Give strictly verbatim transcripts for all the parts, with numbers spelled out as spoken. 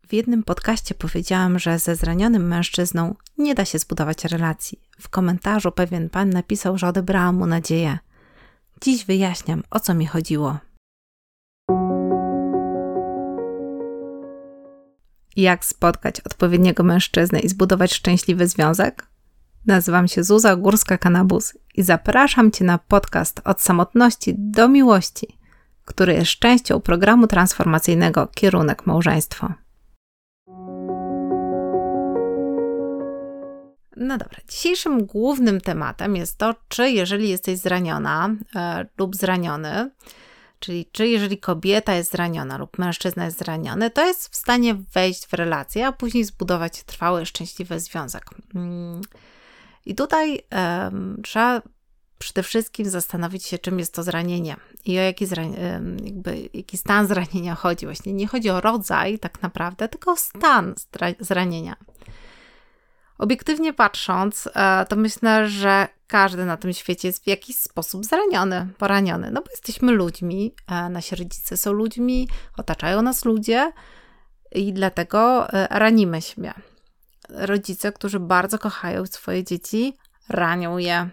W jednym podcaście powiedziałam, że ze zranionym mężczyzną nie da się zbudować relacji. W komentarzu pewien pan napisał, że odebrałam mu nadzieję. Dziś wyjaśniam, o co mi chodziło. Jak spotkać odpowiedniego mężczyznę i zbudować szczęśliwy związek? Nazywam się Zuza Górska-Kanabus i zapraszam Cię na podcast Od samotności do miłości, który jest częścią programu transformacyjnego Kierunek Małżeństwo. No dobra, dzisiejszym głównym tematem jest to, czy jeżeli jesteś zraniona e, lub zraniony, czyli czy jeżeli kobieta jest zraniona lub mężczyzna jest zraniony, to jest w stanie wejść w relację, a później zbudować trwały, szczęśliwy związek. I tutaj e, trzeba przede wszystkim zastanowić się, czym jest to zranienie i o jaki, zrani- jakby, jaki stan zranienia chodzi. Właśnie nie chodzi o rodzaj tak naprawdę, tylko o stan zranienia. Obiektywnie patrząc, to myślę, że każdy na tym świecie jest w jakiś sposób zraniony, poraniony. No bo jesteśmy ludźmi, nasi rodzice są ludźmi, otaczają nas ludzie i dlatego ranimy siebie. Rodzice, którzy bardzo kochają swoje dzieci, ranią je.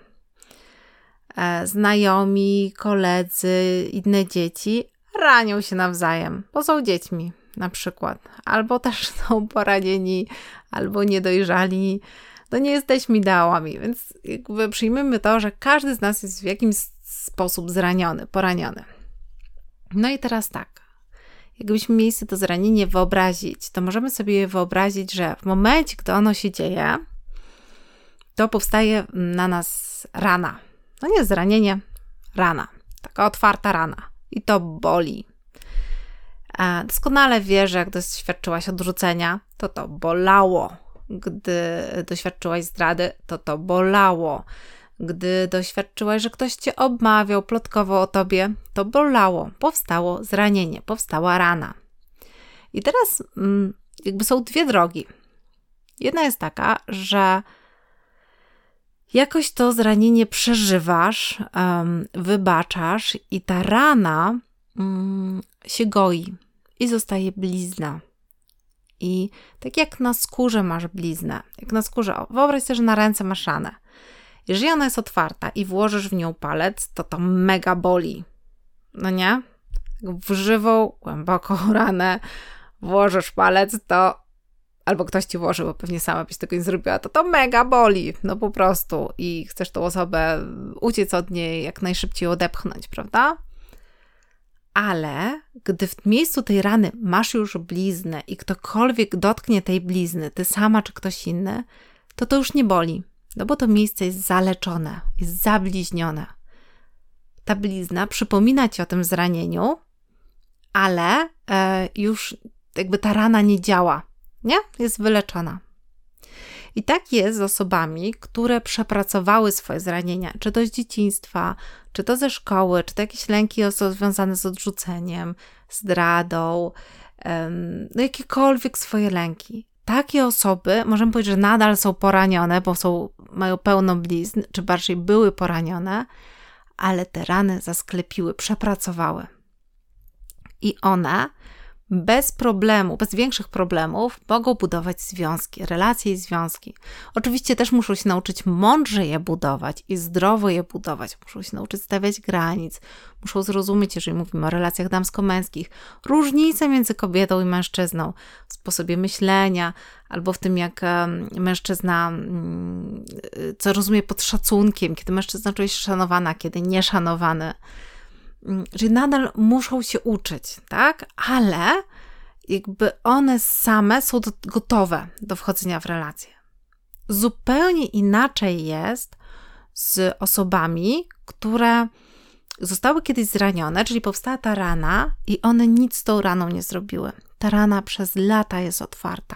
Znajomi, koledzy, inne dzieci ranią się nawzajem, bo są dziećmi na przykład. Albo też są poranieni, albo niedojrzali. No nie jesteśmy ideałami, więc jakby przyjmijmy to, że każdy z nas jest w jakimś sposób zraniony, poraniony. No i teraz tak, jakbyśmy mieli sobie to zranienie wyobrazić, to możemy sobie wyobrazić, że w momencie, gdy ono się dzieje, to powstaje na nas rana. No nie zranienie, rana. Taka otwarta rana. I to boli. Doskonale wiesz, że jak doświadczyłaś odrzucenia, to to bolało. Gdy doświadczyłaś zdrady, to to bolało. Gdy doświadczyłaś, że ktoś cię obmawiał, plotkował o tobie, to bolało. Powstało zranienie, powstała rana. I teraz jakby są dwie drogi. Jedna jest taka, że jakoś to zranienie przeżywasz, um, wybaczasz i ta rana um, się goi i zostaje blizna. I tak jak na skórze masz bliznę, jak na skórze, o, wyobraź sobie, że na ręce masz ranę. Jeżeli ona jest otwarta i włożysz w nią palec, to to mega boli. No nie? W żywą, głęboką ranę włożysz palec, to albo ktoś ci włoży, bo pewnie sama byś tego nie zrobiła, to to mega boli, no po prostu. I chcesz tą osobę uciec od niej, jak najszybciej odepchnąć, prawda? Ale gdy w miejscu tej rany masz już bliznę i ktokolwiek dotknie tej blizny, ty sama czy ktoś inny, to to już nie boli, no bo to miejsce jest zaleczone, jest zabliźnione. Ta blizna przypomina ci o tym zranieniu, ale e, już jakby ta rana nie działa. Nie? Jest wyleczona. I tak jest z osobami, które przepracowały swoje zranienia, czy to z dzieciństwa, czy to ze szkoły, czy to jakieś lęki związane z odrzuceniem, zdradą, no jakiekolwiek swoje lęki. Takie osoby, możemy powiedzieć, że nadal są poranione, bo są, mają pełno blizn, czy bardziej były poranione, ale te rany zasklepiły, przepracowały. I one bez problemu, bez większych problemów mogą budować związki, relacje i związki. Oczywiście też muszą się nauczyć mądrze je budować i zdrowo je budować. Muszą się nauczyć stawiać granic, muszą zrozumieć, jeżeli mówimy o relacjach damsko-męskich, różnice między kobietą i mężczyzną w sposobie myślenia albo w tym, jak mężczyzna, co rozumie pod szacunkiem, kiedy mężczyzna czuje się szanowana, kiedy nieszanowany. Czyli nadal muszą się uczyć, tak? Ale jakby one same są do, gotowe do wchodzenia w relacje. Zupełnie inaczej jest z osobami, które zostały kiedyś zranione, czyli powstała ta rana i one nic z tą raną nie zrobiły. Ta rana przez lata jest otwarta.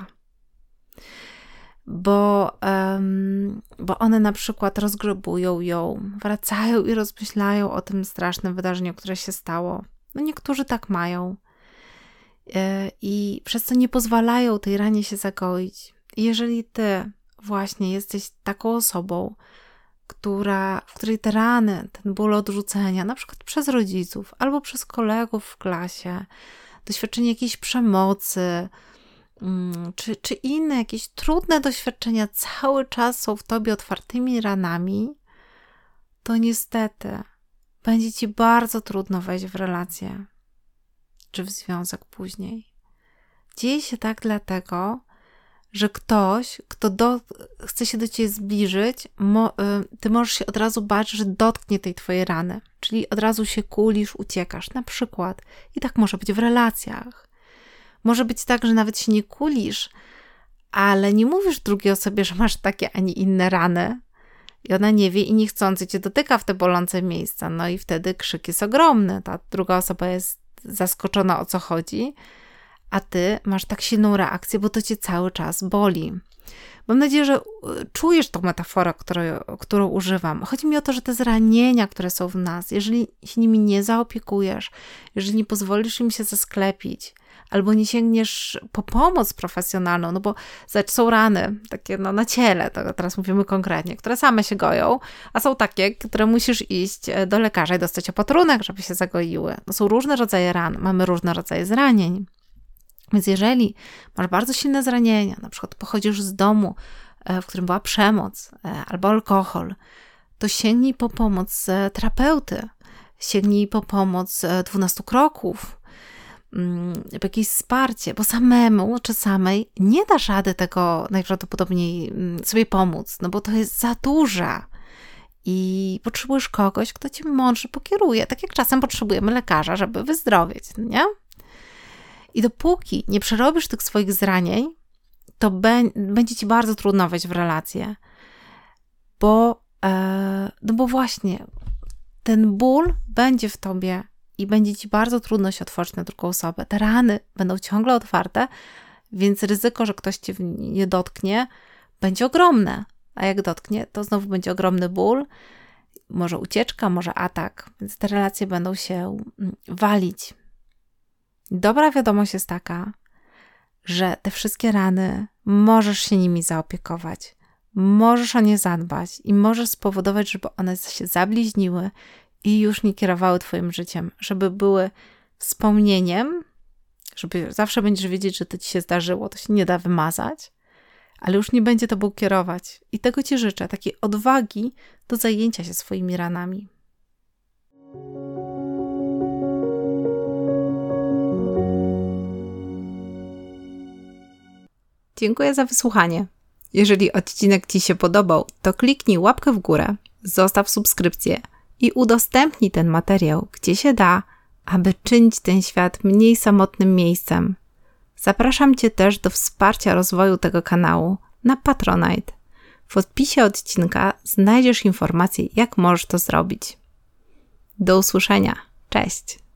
Bo, um, bo one na przykład rozgrzebują ją, wracają i rozmyślają o tym strasznym wydarzeniu, które się stało. No niektórzy tak mają. Yy, I przez co nie pozwalają tej ranie się zagoić. I jeżeli ty właśnie jesteś taką osobą, która, w której te rany, ten ból odrzucenia, na przykład przez rodziców albo przez kolegów w klasie, doświadczenie jakiejś przemocy, czy, czy inne jakieś trudne doświadczenia cały czas są w tobie otwartymi ranami, to niestety będzie ci bardzo trudno wejść w relację czy w związek później. Dzieje się tak dlatego, że ktoś, kto do, chce się do ciebie zbliżyć, mo, y, ty możesz się od razu bać, że dotknie tej twojej rany. Czyli od razu się kulisz, uciekasz. Na przykład. I tak może być w relacjach. Może być tak, że nawet się nie kulisz, ale nie mówisz drugiej osobie, że masz takie, a nie inne rany. I ona nie wie i niechcący cię dotyka w te bolące miejsca. No i wtedy krzyk jest ogromny. Ta druga osoba jest zaskoczona, o co chodzi, a ty masz tak silną reakcję, bo to cię cały czas boli. Mam nadzieję, że czujesz tą metaforę, którą, którą używam. Chodzi mi o to, że te zranienia, które są w nas, jeżeli się nimi nie zaopiekujesz, jeżeli nie pozwolisz im się zasklepić, albo nie sięgniesz po pomoc profesjonalną, no bo zobacz, są rany takie no, na ciele, to teraz mówimy konkretnie, które same się goją, a są takie, które musisz iść do lekarza i dostać opatrunek, żeby się zagoiły. No, są różne rodzaje ran, mamy różne rodzaje zranień. Więc jeżeli masz bardzo silne zranienia, na przykład pochodzisz z domu, w którym była przemoc albo alkohol, to sięgnij po pomoc terapeuty, sięgnij po pomoc dwunastu kroków, jakieś wsparcie, bo samemu czy samej nie dasz rady tego najprawdopodobniej sobie pomóc, no bo to jest za duże i potrzebujesz kogoś, kto cię mądrze pokieruje, tak jak czasem potrzebujemy lekarza, żeby wyzdrowieć, nie? I dopóki nie przerobisz tych swoich zranień, to be- będzie ci bardzo trudno wejść w relację, bo, e, no bo właśnie ten ból będzie w tobie i będzie ci bardzo trudno się otworzyć na drugą osobę. Te rany będą ciągle otwarte, więc ryzyko, że ktoś cię nie dotknie, będzie ogromne. A jak dotknie, to znowu będzie ogromny ból, może ucieczka, może atak, więc te relacje będą się walić. Dobra wiadomość jest taka, że te wszystkie rany możesz się nimi zaopiekować, możesz o nie zadbać i możesz spowodować, żeby one się zabliźniły i już nie kierowały twoim życiem, żeby były wspomnieniem, żeby zawsze będziesz wiedzieć, że to ci się zdarzyło, to się nie da wymazać, ale już nie będzie tobą kierować. I tego ci życzę, takiej odwagi do zajęcia się swoimi ranami. Dziękuję za wysłuchanie. Jeżeli odcinek ci się podobał, to kliknij łapkę w górę, zostaw subskrypcję i udostępnij ten materiał, gdzie się da, aby czynić ten świat mniej samotnym miejscem. Zapraszam cię też do wsparcia rozwoju tego kanału na Patronite. W opisie odcinka znajdziesz informacje, jak możesz to zrobić. Do usłyszenia. Cześć!